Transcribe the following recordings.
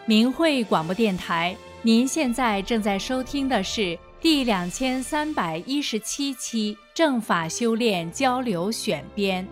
明慧广播电台，您现在正在收听的是第2317期正法修炼交流选编。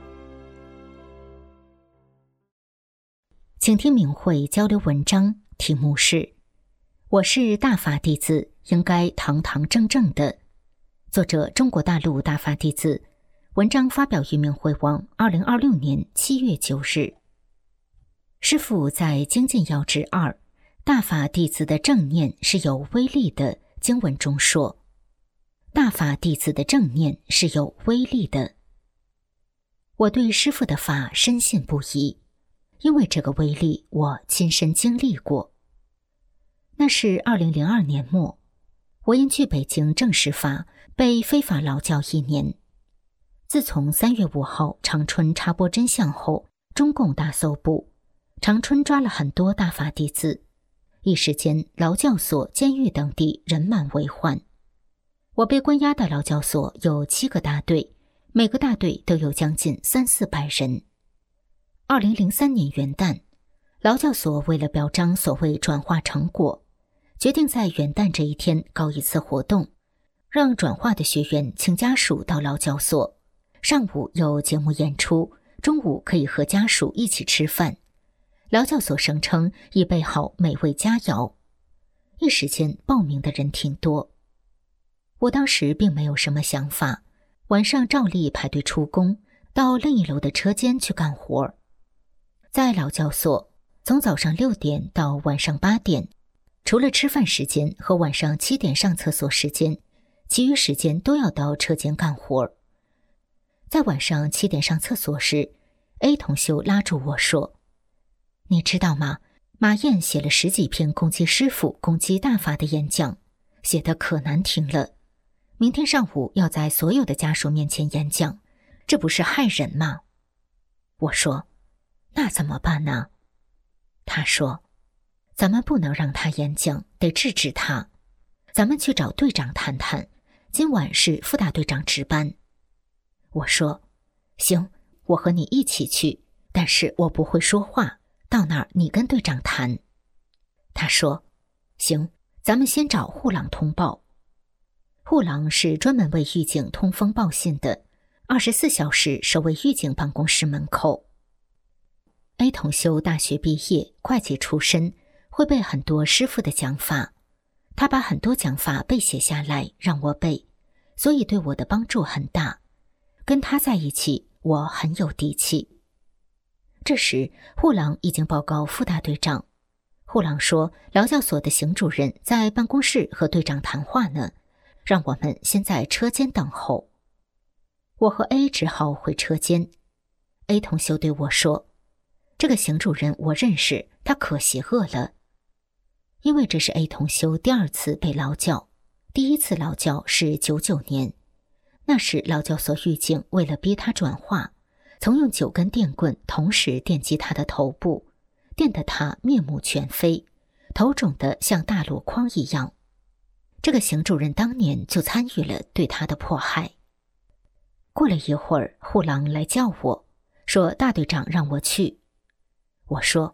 请听明慧交流文章，题目是我是大法弟子，应该堂堂正正的。作者中国大陆大法弟子，文章发表于明慧网2026年7月9日。师父在精进要旨2大法弟子的正念是有威力的经文中说，大法弟子的正念是有威力的。我对师父的法深信不疑，因为这个威力我亲身经历过。那是2002年末，我因去北京正视法被非法劳教1年。自从3月5号长春插播真相后，中共大搜捕，长春抓了很多大法弟子，一时间劳教所、监狱等地人满为患。我被关押的劳教所有7个大队，每个大队都有将近300-400人。2003年元旦，劳教所为了表彰所谓转化成果，决定在元旦这一天搞一次活动，让转化的学员请家属到劳教所，上午有节目演出，中午可以和家属一起吃饭。劳教所声称已备好美味佳肴，一时间报名的人挺多。我当时并没有什么想法，晚上照例排队出工，到另一楼的车间去干活。在劳教所，从早上6点到晚上8点，除了吃饭时间和晚上7点上厕所时间，其余时间都要到车间干活。在晚上7点上厕所时， A 同修拉住我说，你知道吗？马燕写了10几篇攻击师父、攻击大法的演讲，写得可难听了。明天上午要在所有的家属面前演讲，这不是害人吗？我说，那怎么办呢？他说，咱们不能让他演讲，得制止他。咱们去找队长谈谈，今晚是副大队长值班。我说，行，我和你一起去，但是我不会说话，到那儿你跟队长谈。他说，行，咱们先找护廊通报。护廊是专门为狱警通风报信的，24小时守卫狱警办公室门口。A 同修大学毕业，会计出身，会背很多师父的讲法，他把很多讲法背写下来让我背，所以对我的帮助很大。跟他在一起，我很有底气。这时护廊已经报告副大队长，护廊说劳教所的邢主任在办公室和队长谈话呢，让我们先在车间等候。我和 A 只好回车间。 A 同修对我说，这个邢主任我认识，他可邪恶了。因为这是 A 同修第2次被劳教，第1次劳教是99年，那时劳教所狱警为了逼他转化，曾用9根电棍同时电击他的头部，电得他面目全非，头肿得像大箩筐一样。这个邢主任当年就参与了对他的迫害。过了一会儿，护廊来叫我，说大队长让我去。我说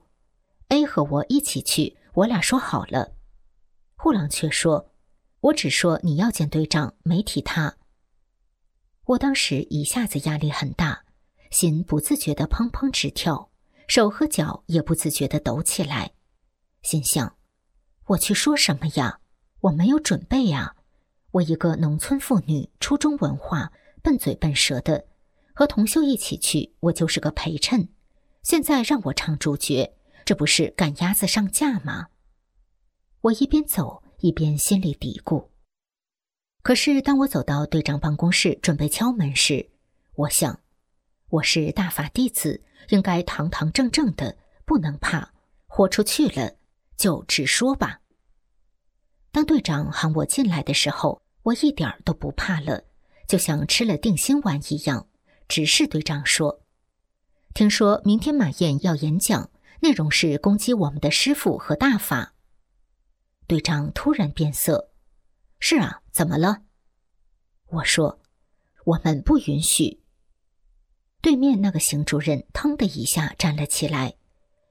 A 和我一起去，我俩说好了。护廊却说，我只说你要见队长，没提他。我当时一下子压力很大，心不自觉地砰砰直跳，手和脚也不自觉地抖起来，心想，我去说什么呀？我没有准备呀，我一个农村妇女，初中文化，笨嘴笨舌的，和同修一起去，我就是个陪衬，现在让我唱主角，这不是赶鸭子上架吗？我一边走一边心里嘀咕。可是当我走到队长办公室准备敲门时，我想，我是大法弟子，应该堂堂正正的，不能怕，豁出去了就直说吧。当队长喊我进来的时候，我一点都不怕了，就像吃了定心丸一样，直视队长说，听说明天马燕要演讲，内容是攻击我们的师父和大法。队长突然变色，是啊，怎么了？我说，我们不允许。对面那个邢主任腾的一下站了起来，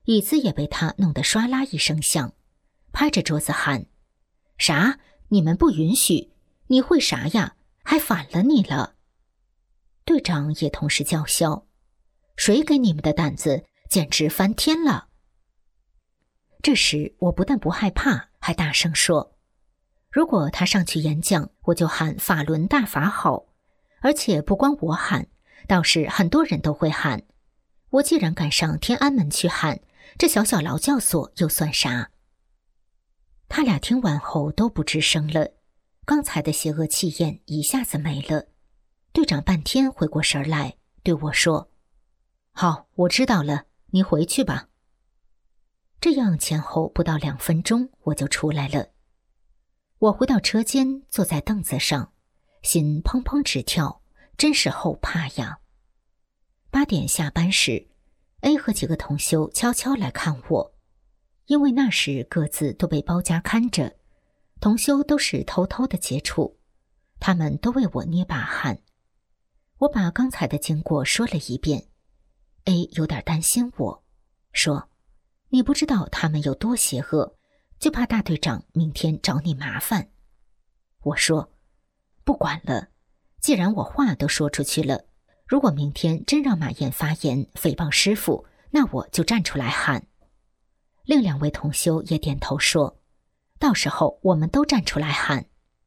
椅子也被他弄得唰啦一声响，拍着桌子喊：啥？你们不允许！你会啥呀？还反了你了！队长也同时叫嚣：谁给你们的胆子，简直翻天了！这时我不但不害怕，还大声说：如果他上去演讲，我就喊法轮大法好，而且不光我喊，倒是很多人都会喊。我既然敢上天安门去喊，这小小劳教所又算啥？他俩听完后都不吱声了，刚才的邪恶气焰一下子没了。队长半天回过神来，对我说：好，我知道了，你回去吧。这样前后不到2分钟，我就出来了。我回到车间，坐在凳子上，心砰砰直跳，真是后怕呀。8点下班时， A 和几个同修悄悄来看我，因为那时各自都被包家看着，同修都是偷偷的接触，他们都为我捏把汗。我把刚才的经过说了一遍， A 有点担心我，说：你不知道他们有多邪恶，就怕大队长明天找你麻烦。我说：不管了，既然我话都说出去了，如果明天真让马燕发言诽谤师父，那我就站出来喊。另2位同修也点头说：到时候我们都站出来喊。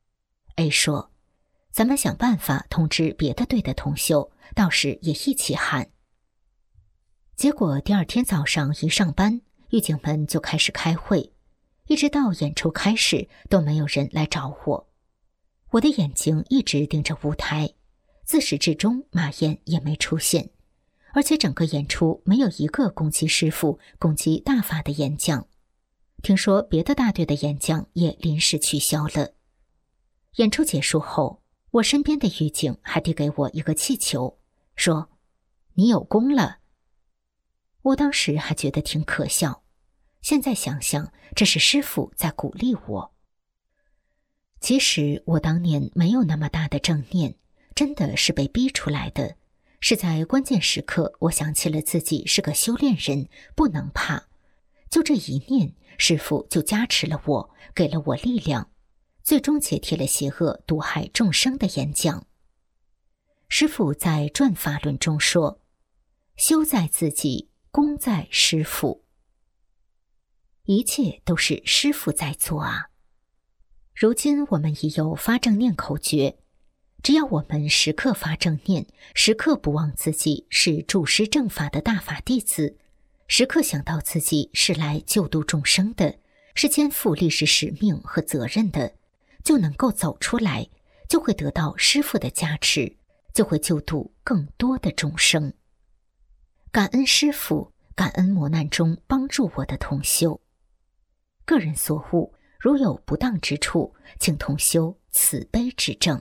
A 说：咱们想办法通知别的队的同修，到时也一起喊。结果第2天早上一上班，狱警们就开始开会，一直到演出开始都没有人来找我。我的眼睛一直盯着舞台，自始至终马燕也没出现，而且整个演出没有一个攻击师父、攻击大法的演讲。听说别的大队的演讲也临时取消了。演出结束后，我身边的狱警还递给我一个气球，说：你有功了。我当时还觉得挺可笑，现在想想，这是师父在鼓励我。其实我当年没有那么大的正念，真的是被逼出来的，是在关键时刻我想起了自己是个修炼人，不能怕，就这一念，师父就加持了我，给了我力量，最终解替了邪恶毒害众生的演讲。师父在《转法论》中说：修在自己，功在师父。一切都是师父在做啊。如今我们已有发正念口诀，只要我们时刻发正念，时刻不忘自己是助师正法的大法弟子，时刻想到自己是来救度众生的，是肩负历史使命和责任的，就能够走出来，就会得到师父的加持，就会救度更多的众生。感恩师父，感恩磨难中帮助我的同修。个人所悟，如有不当之处，请同修慈悲指正。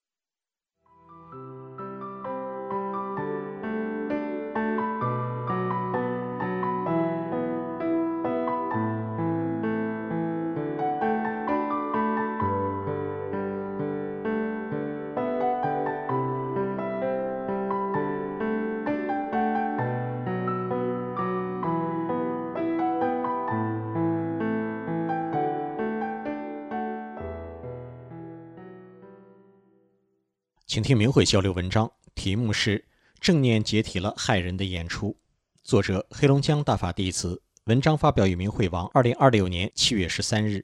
请听明慧交流文章，题目是正念解体了害人的演出，作者黑龙江大法弟子，文章发表于明慧网2026年7月13日。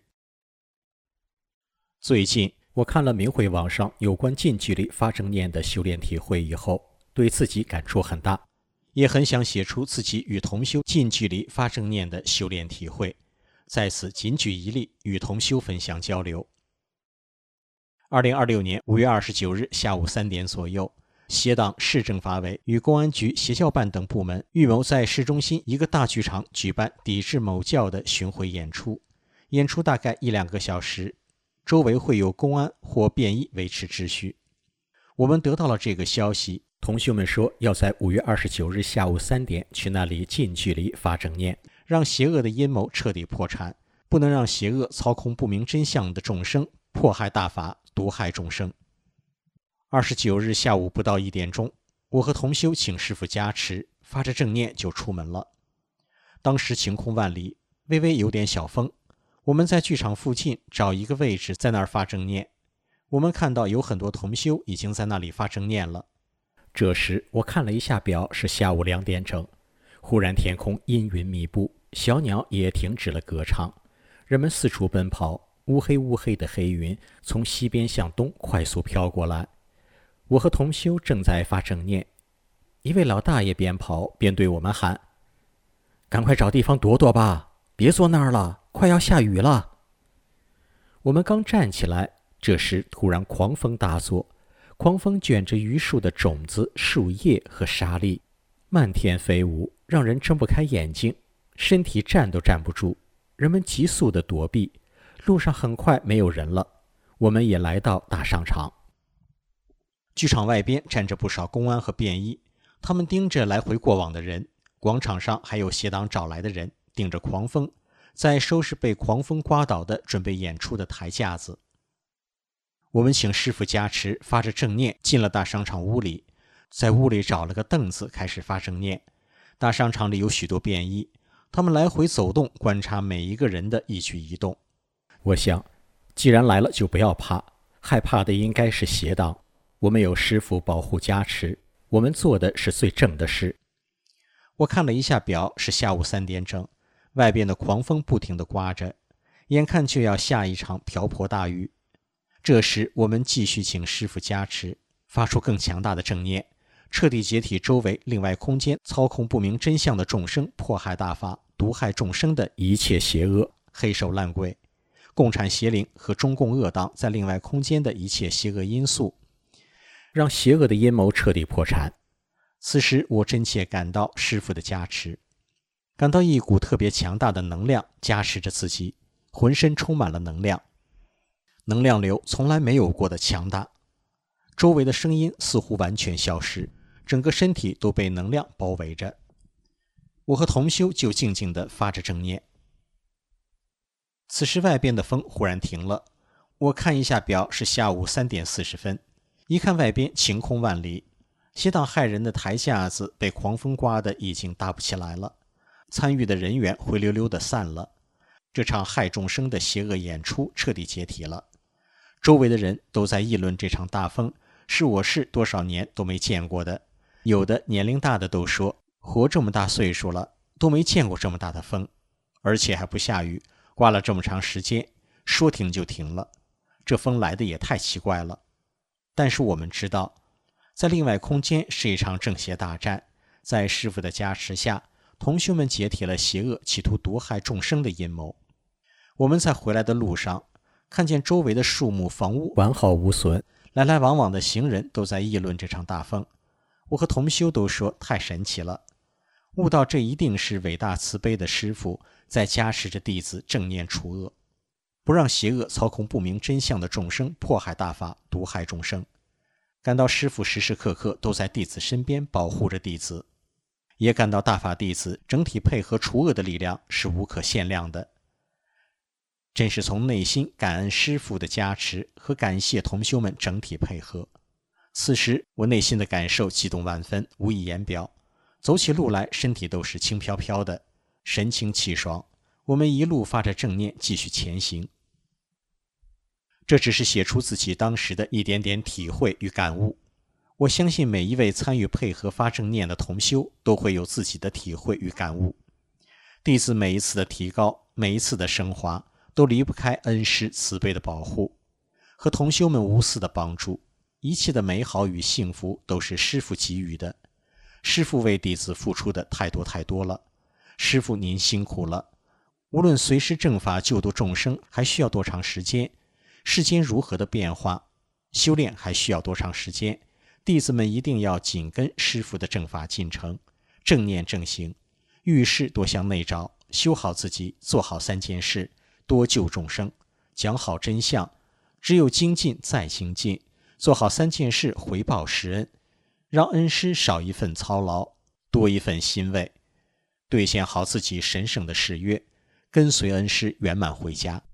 最近我看了明慧网上有关近距离发正念的修炼体会以后，对自己感触很大，也很想写出自己与同修近距离发正念的修炼体会，在此仅举一例与同修分享交流。2026年5月29日下午3点左右，协党市政法委与公安局邪教办等部门预谋在市中心一个大剧场举办抵制某教的巡回演出，演出大概1-2个小时，周围会有公安或便衣维持秩序。我们得到了这个消息，同学们说要在5月29日下午3点去那里近距离发正念，让邪恶的阴谋彻底破产，不能让邪恶操控不明真相的众生，迫害大法，毒害众生。29日下午不到1点钟，我和同修请师父加持，发着正念就出门了。 当时晴空万里，微微有点小风。我们在剧场附近找一个位置，在那儿发正念。我们看到有很多同修已经在那里发正念了。这时我看了一下表，是下午2点整。忽然天空阴云密布，小鸟也停止了歌唱，人们四处奔跑，乌黑乌黑的黑云从西边向东快速飘过来。我和同修正在发正念，一位老大爷边跑边对我们喊：赶快找地方躲躲吧，别坐那儿了，快要下雨了。我们刚站起来，这时突然狂风大作，狂风卷着榆树的种子、树叶和沙粒，漫天飞舞，让人睁不开眼睛，身体站都站不住。人们急速地躲避，路上很快没有人了。我们也来到大商场。剧场外边站着不少公安和便衣，他们盯着来回过往的人。广场上还有协党找来的人，顶着狂风，在收拾被狂风刮倒的准备演出的台架子。我们请师父加持，发着正念进了大商场屋里，在屋里找了个凳子开始发正念。大商场里有许多便衣，他们来回走动，观察每一个人的一举一动。我想，既然来了就不要怕，害怕的应该是邪党。我们有师父保护加持，我们做的是最正的事。我看了一下表，是下午3点整，外边的狂风不停地刮着，眼看就要下一场瓢泼大雨。这时我们继续请师父加持，发出更强大的正念，彻底解体周围另外空间操控不明真相的众生，迫害大法，毒害众生的一切邪恶、黑手烂鬼、共产邪灵和中共恶党在另外空间的一切邪恶因素，让邪恶的阴谋彻底破产。此时我真切感到师父的加持，感到一股特别强大的能量加持着自己，浑身充满了能量，能量流从来没有过的强大。周围的声音似乎完全消失，整个身体都被能量包围着。我和同修就静静地发着正念。此时外边的风忽然停了，我看一下表，是下午3点40分。一看外边晴空万里，邪党害人的台架子被狂风刮得已经搭不起来了，参与的人员灰溜溜地散了。这场害众生的邪恶演出彻底解体了。周围的人都在议论这场大风是我市多少年都没见过的，有的年龄大的都说，活这么大岁数了都没见过这么大的风，而且还不下雨，刮了这么长时间，说停就停了，这风来的也太奇怪了。但是我们知道，在另外空间是一场正邪大战，在师父的加持下，同学们解体了邪恶企图毒害众生的阴谋。我们在回来的路上，看见周围的树木房屋完好无损，来来往往的行人都在议论这场大风。我和同修都说太神奇了，悟到这一定是伟大慈悲的师父在加持着弟子正念除恶，不让邪恶操控不明真相的众生迫害大法，毒害众生。感到师父时时刻刻都在弟子身边保护着弟子，也感到大法弟子整体配合除恶的力量是无可限量的。真是从内心感恩师父的加持和感谢同修们整体配合。此时我内心的感受激动万分，无以言表，走起路来身体都是轻飘飘的，神清气爽。我们一路发着正念继续前行。这只是写出自己当时的一点点体会与感悟，我相信每一位参与配合发正念的同修都会有自己的体会与感悟。弟子每一次的提高，每一次的升华，都离不开恩师慈悲的保护和同修们无私的帮助。一切的美好与幸福都是师父给予的，师父为弟子付出的太多太多了，师父您辛苦了。无论随师正法救度众生还需要多长时间，世间如何的变化，修炼还需要多长时间，弟子们一定要紧跟师父的正法进程，正念正行，遇事多向内找，修好自己，做好3件事，多救众生，讲好真相，只有精进再精进，做好3件事回报师恩，让恩师少一份操劳，多一份欣慰，兑现好自己神圣的誓约，跟随恩师圆满回家。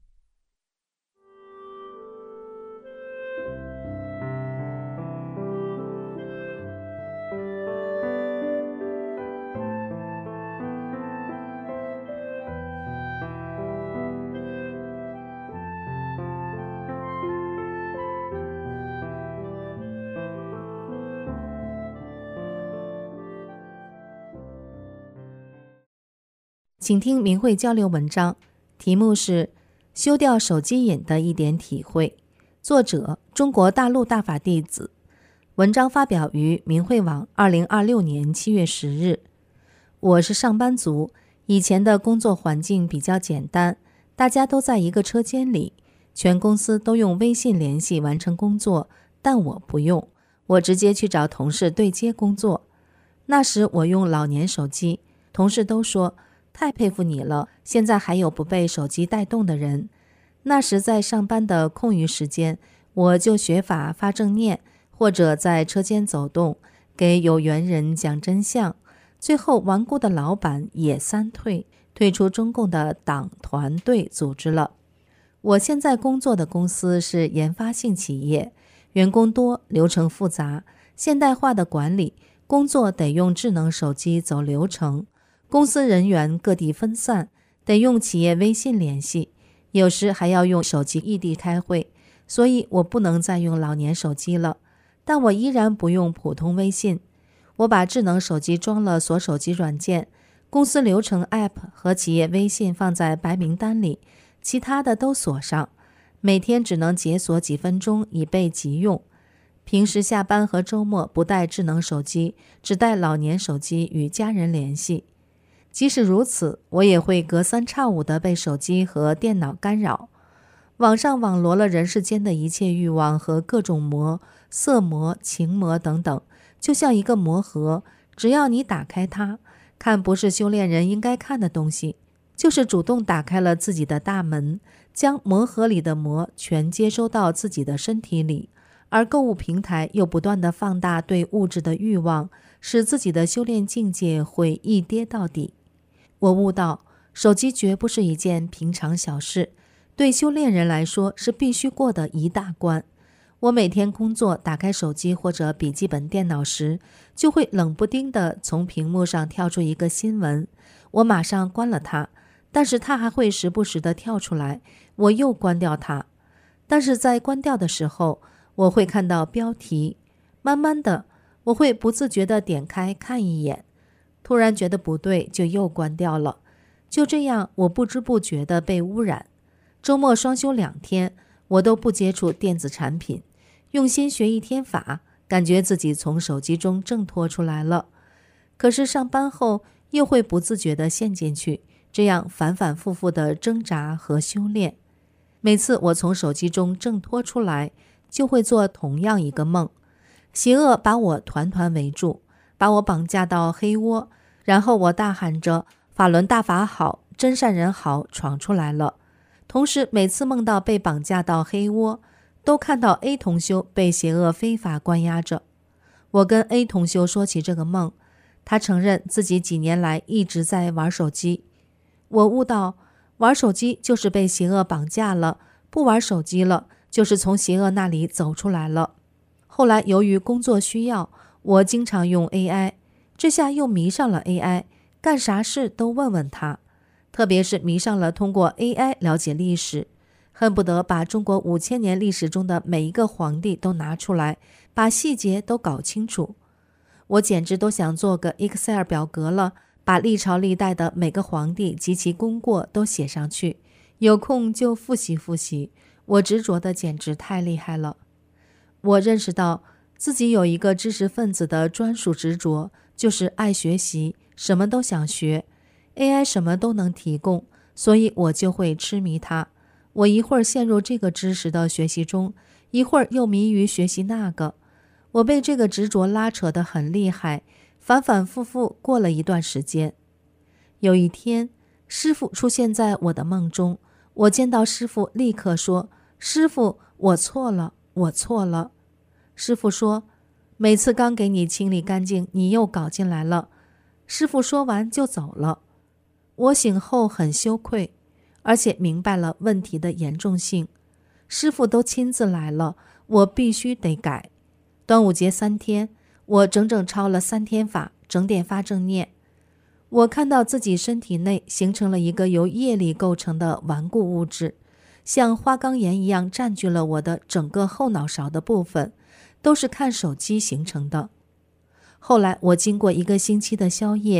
请听明慧交流文章，题目是修掉手机瘾的一点体会，作者中国大陆大法弟子。文章发表于明慧网2026年7月10日。我是上班族，以前的工作环境比较简单，大家都在一个车间里，全公司都用微信联系完成工作，但我不用，我直接去找同事对接工作。那时我用老年手机，同事都说太佩服你了，现在还有不被手机带动的人。那时在上班的空余时间，我就学法发正念，或者在车间走动，给有缘人讲真相。最后顽固的老板也三退出中共的党团队组织了。我现在工作的公司是研发性企业，员工多，流程复杂，现代化的管理，工作得用智能手机走流程，公司人员各地分散，得用企业微信联系，有时还要用手机异地开会，所以我不能再用老年手机了。但我依然不用普通微信，我把智能手机装了锁手机软件，公司流程 App 和企业微信放在白名单里，其他的都锁上，每天只能解锁几分钟以备急用。平时下班和周末不带智能手机，只带老年手机与家人联系。即使如此，我也会隔三差五地被手机和电脑干扰。网上网罗了人世间的一切欲望和各种魔，色魔、情魔等等，就像一个魔盒，只要你打开它，看不是修炼人应该看的东西，就是主动打开了自己的大门，将魔盒里的魔全接收到自己的身体里。而购物平台又不断地放大对物质的欲望，使自己的修炼境界会一跌到底。我悟到，手机绝不是一件平常小事，对修炼人来说是必须过的一大关。我每天工作打开手机或者笔记本电脑时，就会冷不丁地从屏幕上跳出一个新闻，我马上关了它，但是它还会时不时地跳出来，我又关掉它。但是在关掉的时候，我会看到标题，慢慢的我会不自觉地点开看一眼，突然觉得不对就又关掉了。就这样我不知不觉地被污染。周末双休2天，我都不接触电子产品，用心学一天法，感觉自己从手机中挣脱出来了。可是上班后又会不自觉地陷进去，这样反反复复的挣扎和修炼。每次我从手机中挣脱出来，就会做同样一个梦，邪恶把我团团围住，把我绑架到黑窝，然后我大喊着法轮大法好，真善人好，闯出来了。同时每次梦到被绑架到黑窝，都看到 A 同修被邪恶非法关押着。我跟 A 同修说起这个梦，他承认自己几年来一直在玩手机。我悟到，玩手机就是被邪恶绑架了，不玩手机了，就是从邪恶那里走出来了。后来由于工作需要，我经常用 AI， 这下又迷上了 AI， 干啥事都问问他。特别是迷上了通过 AI 了解历史，恨不得把中国5000年历史中的每一个皇帝都拿出来，把细节都搞清楚。我简直都想做个 Excel 表格了，把历朝历代的每个皇帝及其功过都写上去，有空就复习复习。我执着的简直太厉害了。我认识到自己有一个知识分子的专属执着，就是爱学习，什么都想学。AI 什么都能提供，所以我就会痴迷它。我一会儿陷入这个知识的学习中，一会儿又迷于学习那个。我被这个执着拉扯得很厉害，反反复复过了一段时间。有一天，师父出现在我的梦中，我见到师父立刻说：师父，我错了，我错了。师父说：每次刚给你清理干净，你又搞进来了。师父说完就走了。我醒后很羞愧，而且明白了问题的严重性。师父都亲自来了，我必须得改。端午节3天，我整整抄了3天法，整点发正念。我看到自己身体内形成了一个由业力构成的顽固物质，像花岗岩一样占据了我的整个后脑勺的部分，都是看手机形成的。后来我经过1个星期的宵夜，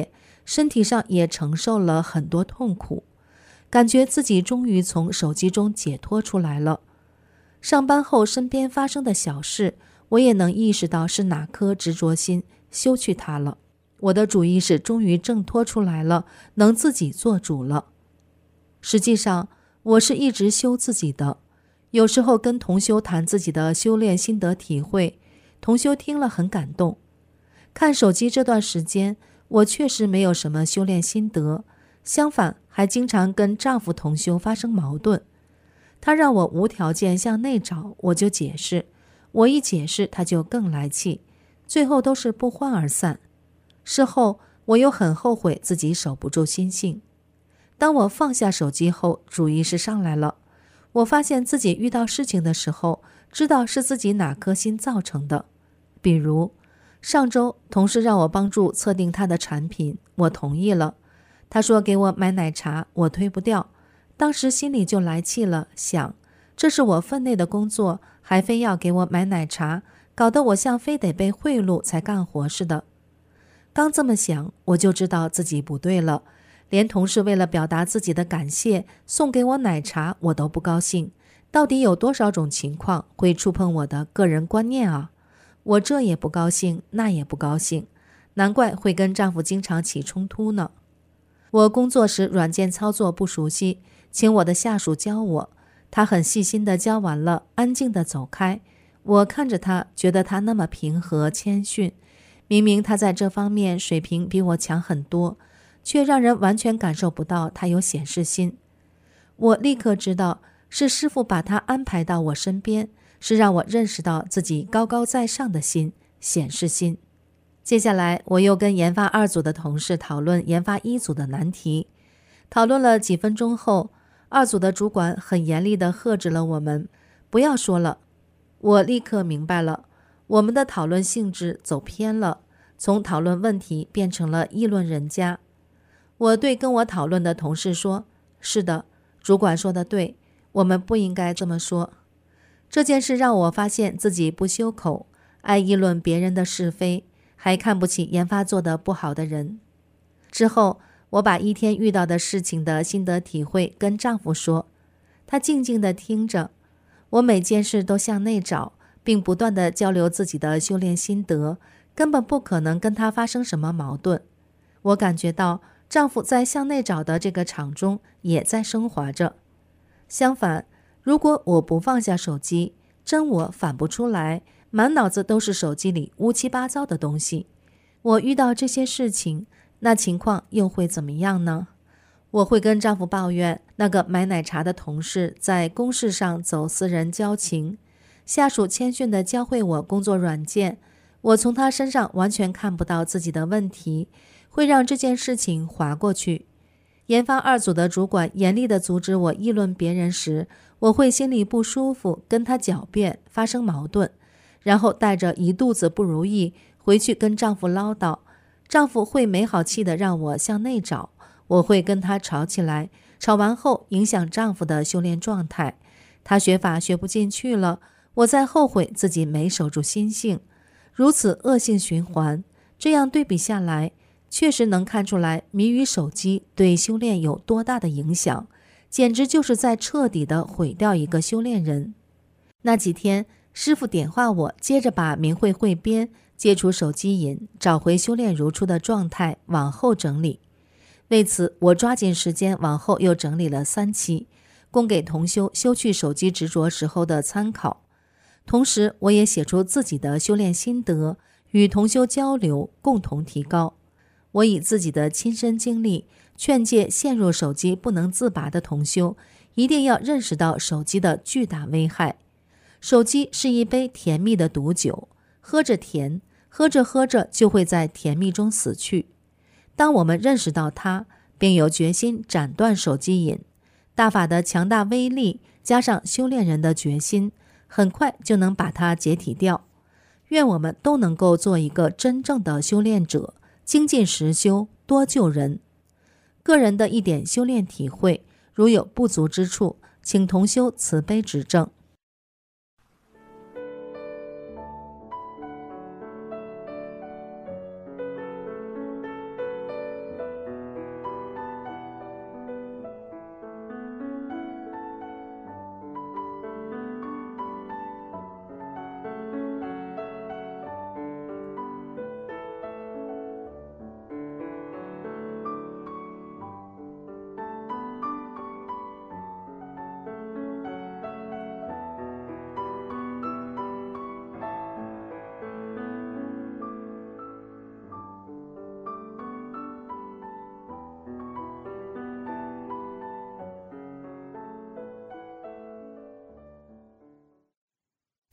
身体上也承受了很多痛苦，感觉自己终于从手机中解脱出来了。上班后身边发生的小事，我也能意识到是哪颗执着心休去它了。我的主意识终于挣脱出来了，能自己做主了。实际上，我是一直修自己的。有时候跟同修谈自己的修炼心得体会，同修听了很感动。看手机这段时间，我确实没有什么修炼心得，相反还经常跟丈夫同修发生矛盾。他让我无条件向内找，我就解释，我一解释他就更来气，最后都是不欢而散。事后我又很后悔自己守不住心性。当我放下手机后，主意识上来了。我发现自己遇到事情的时候，知道是自己哪颗心造成的。比如上周同事让我帮助测定他的产品，我同意了。他说给我买奶茶，我推不掉。当时心里就来气了，想这是我分内的工作，还非要给我买奶茶，搞得我像非得被贿赂才干活似的。刚这么想，我就知道自己不对了。连同事为了表达自己的感谢送给我奶茶，我都不高兴。到底有多少种情况会触碰我的个人观念啊？我这也不高兴，那也不高兴，难怪会跟丈夫经常起冲突呢。我工作时软件操作不熟悉，请我的下属教我，他很细心地教完了，安静地走开。我看着他，觉得他那么平和谦逊，明明他在这方面水平比我强很多，却让人完全感受不到他有显示心。我立刻知道是师父把他安排到我身边，是让我认识到自己高高在上的心，显示心。接下来我又跟研发2组的同事讨论研发1组的难题，讨论了几分钟后，2组的主管很严厉地喝止了我们，不要说了。我立刻明白了，我们的讨论性质走偏了，从讨论问题变成了议论人家。我对跟我讨论的同事说，是的，主管说的对，我们不应该这么说。这件事让我发现自己不修口，爱议论别人的是非，还看不起研发做得不好的人。之后我把一天遇到的事情的心得体会跟丈夫说，他静静地听着。我每件事都向内找，并不断地交流自己的修炼心得，根本不可能跟他发生什么矛盾。我感觉到丈夫在向内找的这个场中也在升华着。相反，如果我不放下手机，真我反不出来，满脑子都是手机里乌七八糟的东西。我遇到这些事情，那情况又会怎么样呢？我会跟丈夫抱怨那个买奶茶的同事在公事上走私人交情，下属谦逊地教会我工作软件，我从他身上完全看不到自己的问题，会让这件事情划过去。研发2组的主管严厉地阻止我议论别人时，我会心里不舒服，跟他狡辩，发生矛盾，然后带着一肚子不如意回去跟丈夫唠叨。丈夫会没好气地让我向内找，我会跟他吵起来，吵完后影响丈夫的修炼状态，他学法学不进去了，我再后悔自己没守住心性，如此恶性循环。这样对比下来，确实能看出来迷于手机对修炼有多大的影响，简直就是在彻底的毁掉一个修炼人。那几天师父点化我，接着把明慧汇编、戒除手机瘾、找回修炼如初的状态往后整理。为此，我抓紧时间往后又整理了3期，供给同修修去手机执着时候的参考。同时，我也写出自己的修炼心得，与同修交流，共同提高。我以自己的亲身经历，劝诫陷入手机不能自拔的同修，一定要认识到手机的巨大危害。手机是一杯甜蜜的毒酒，喝着甜，喝着喝着就会在甜蜜中死去。当我们认识到它，并有决心斩断手机瘾，大法的强大威力加上修炼人的决心，很快就能把它解体掉。愿我们都能够做一个真正的修炼者，精进实修，多救人。个人的一点修炼体会，如有不足之处，请同修慈悲指正。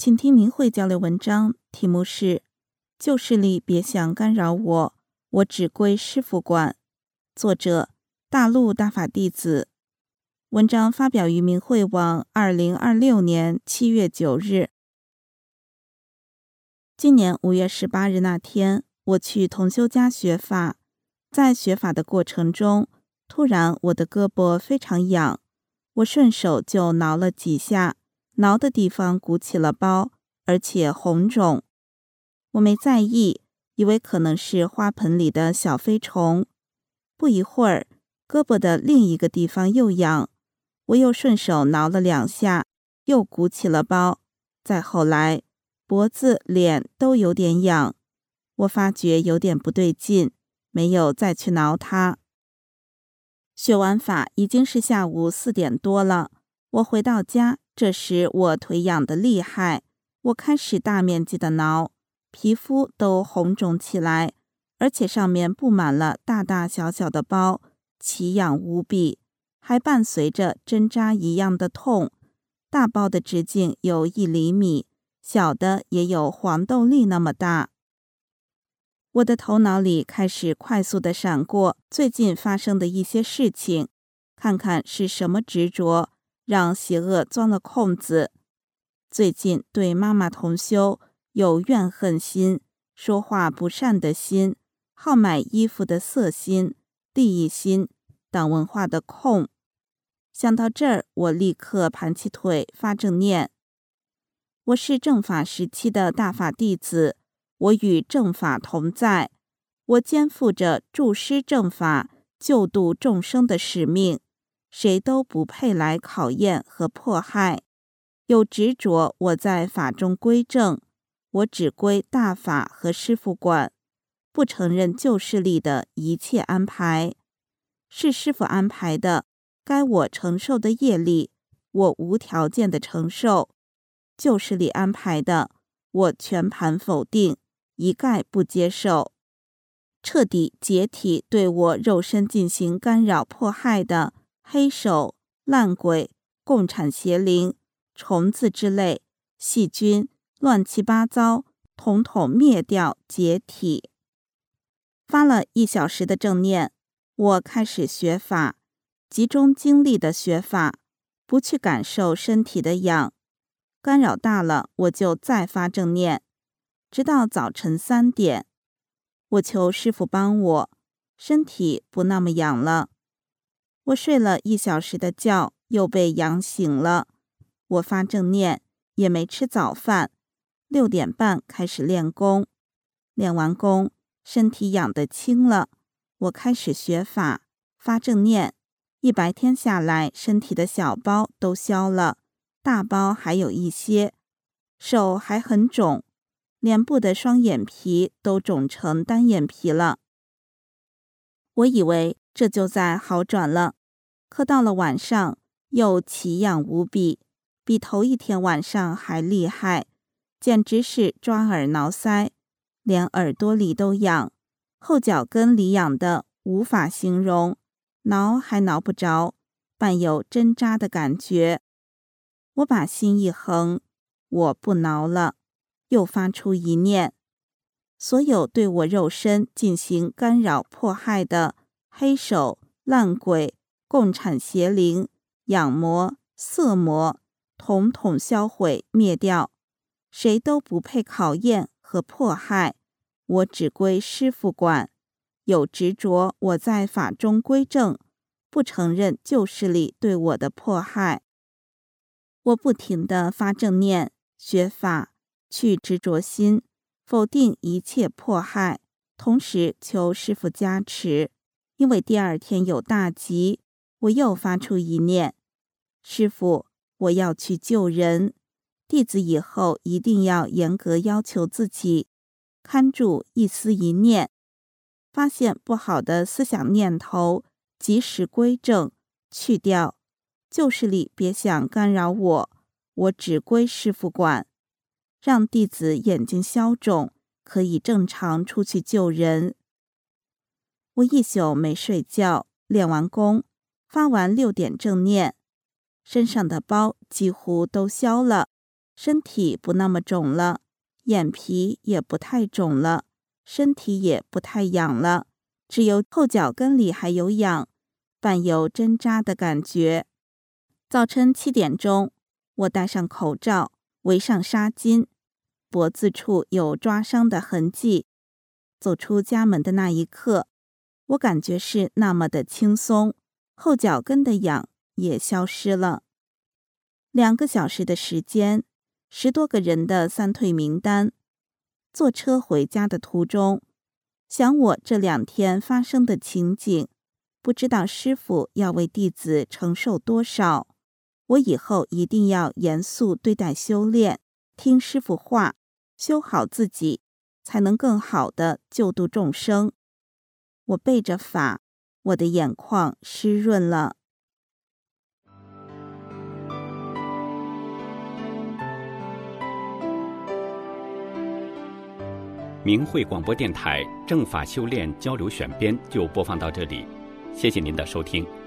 请听明慧交流文章，题目是旧势力别想干扰我，我只归师父管。作者大陆大法弟子。文章发表于明慧网2026年7月9日。今年5月18日那天，我去同修家学法，在学法的过程中，突然我的胳膊非常痒，我顺手就挠了几下，挠的地方鼓起了包，而且红肿。我没在意，以为可能是花盆里的小飞虫。不一会儿，胳膊的另一个地方又痒，我又顺手挠了2下，又鼓起了包。再后来，脖子、脸都有点痒，我发觉有点不对劲，没有再去挠它。学完法已经是下午4点多了，我回到家，这时我腿痒得厉害，我开始大面积的挠，皮肤都红肿起来，而且上面布满了大大小小的包，奇痒无比，还伴随着针扎一样的痛。大包的直径有1厘米，小的也有黄豆粒那么大。我的头脑里开始快速地闪过最近发生的一些事情，看看是什么执着让邪恶钻了空子。最近对妈妈同修有怨恨心、说话不善的心、好买衣服的色心、利益心等文化的空。想到这儿，我立刻盘起腿发正念。我是正法时期的大法弟子，我与正法同在，我肩负着助施正法、救度众生的使命，谁都不配来考验和迫害。有执着，我在法中归正，我只归大法和师父管，不承认旧势力的一切安排。是师父安排的，该我承受的业力，我无条件的承受；旧势力安排的，我全盘否定，一概不接受。彻底解体对我肉身进行干扰迫害的黑手、烂鬼、共产邪灵、虫子之类细菌乱七八糟，统统灭掉解体。发了1小时的正念，我开始学法，集中精力的学法，不去感受身体的痒。干扰大了，我就再发正念，直到早晨3点。我求师父帮我，身体不那么痒了。我睡了1小时的觉，又被痒醒了。我发正念，也没吃早饭，6点半开始练功。练完功，身体痒得轻了，我开始学法，发正念。一白天下来，身体的小包都消了，大包还有一些，手还很肿，脸部的双眼皮都肿成单眼皮了。我以为这就在好转了，可到了晚上又奇痒无比，比头一天晚上还厉害，简直是抓耳挠腮，连耳朵里都痒，后脚跟里痒的无法形容，挠还挠不着，伴有针扎的感觉。我把心一横，我不挠了，又发出一念：所有对我肉身进行干扰迫害的黑手、烂鬼、共产邪灵、养魔、色魔，统统销毁灭掉，谁都不配考验和迫害，我只归师父管。有执着，我在法中归正，不承认旧势力对我的迫害。我不停地发正念，学法，去执着心，否定一切迫害，同时求师父加持。因为第2天有大吉，我又发出一念：师父，我要去救人，弟子以后一定要严格要求自己，看住一思一念，发现不好的思想念头，及时归正，去掉。旧势力别想干扰我，我只归师父管，让弟子眼睛消肿，可以正常出去救人。我一宿没睡觉，练完功，发完6点正念，身上的包几乎都消了， 身体不那么肿了，眼皮也不太肿了，身体也不太痒了，只有后脚跟里还有痒，伴有针扎的感觉。早晨7点钟，我戴上口罩，围上纱巾，脖子处有抓伤的痕迹。走出家门的那一刻，我感觉是那么的轻松，后脚跟的痒也消失了。2个小时的时间，10多个人的3退名单。坐车回家的途中，想我这2天发生的情景，不知道师父要为弟子承受多少。我以后一定要严肃对待修炼，听师父话，修好自己，才能更好地救度众生。我背着法，我的眼眶湿润了。 明慧广播电台正法修炼交流选编就播放到这里，谢谢您的收听。